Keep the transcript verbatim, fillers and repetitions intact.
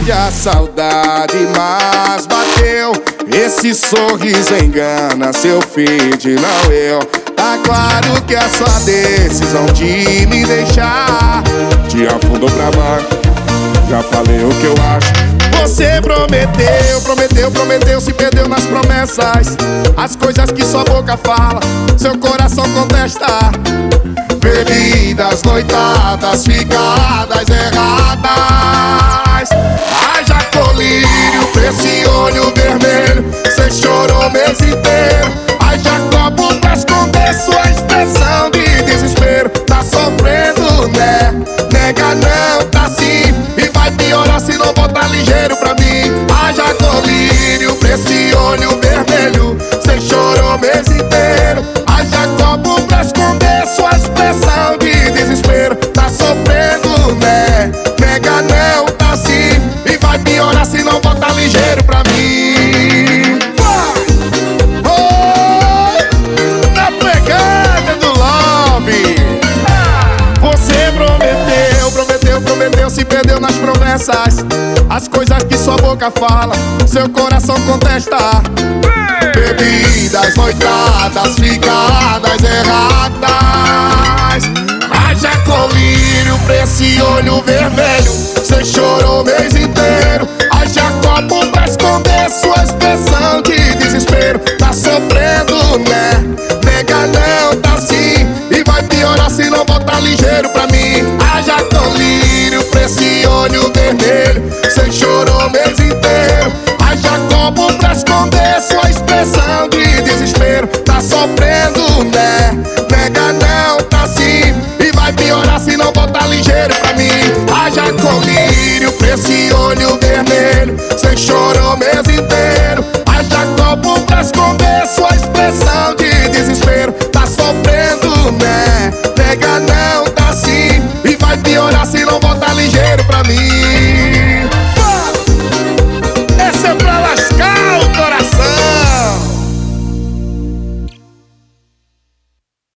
acende a saudade, mas bateu. Esse sorriso engana, seu feed, não eu. Tá claro que a sua decisão de me deixar te afundou pra baixo. Já falei o que eu acho. Você prometeu, prometeu, prometeu, se perdeu nas promessas. As coisas que sua boca fala, seu coração contesta. Bebidas, noitadas, ficadas erradas. Haja colírio pra esse olho vermelho. Cê chorou o mês inteiro. Haja copo pra esconder sua expressão de desespero. Tá sofrendo, né? Nega não, tá sim. E vai piorar se não botar ligeiro pra mim. Haja colírio pra esse olho vermelho. Cê chorou o mês inteiro. Haja copo pra esconder sua expressão de desespero. Tá sofrendo, né? Nega não, tá sim. E vai piorar se não botar ligeiro pra mim. Oi, na pegada do love. Você prometeu, prometeu, prometeu, se perdeu nas promessas. As coisas que sua boca fala, seu coração contesta. Bebidas, noitadas, ficadas erradas. Haja colírio pra esse olho vermelho. Cê chorou o mês inteiro. Haja copo pra esconder sua expressão de desespero. Tá sofrendo, né? Nega não, tá sim. E vai piorar se não botar ligeiro pra mim. Haja colírio pra esse olho vermelho. Cê chorou o mês inteiro. Haja copo pra esconder sua expressão de desespero. Tá sofrendo, né? Nega não, tá sim. E vai piorar se não botar ligeiro pra mim. Haja colírio pra esse olho vermelho. Cê chorou